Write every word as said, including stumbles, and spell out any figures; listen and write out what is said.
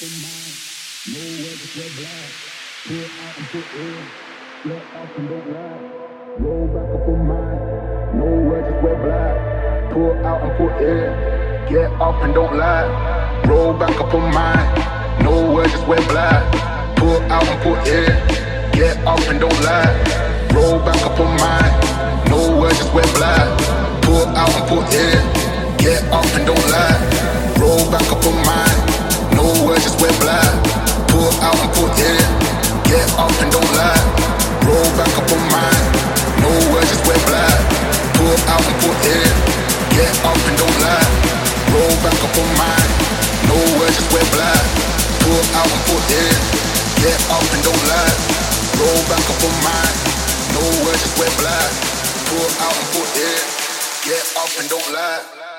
on mine. No weather, sweat black. Put out and put in. Let off and don't lie. Roll back up on mine. No weather, sweat black. Put out and put in. Get off and don't lie. Roll back up on mine. No weather, sweat black. Put out and put in. Get off and don't lie. Roll back up on mine. No weather, sweat black. Put out and put in. Get off and don't lie. Roll back up on mine. No words, just wear black. Pull out and put in. Get off and don't lie. Roll back up on mine. No words, just wear black. Pull out and put in. Get off and don't lie. Roll back up on mine. No words, just wear black. Pull out and put in. Get off and don't lie. Roll back up on mine. No words, just wear black. Pull out and put in. Get off and don't lie.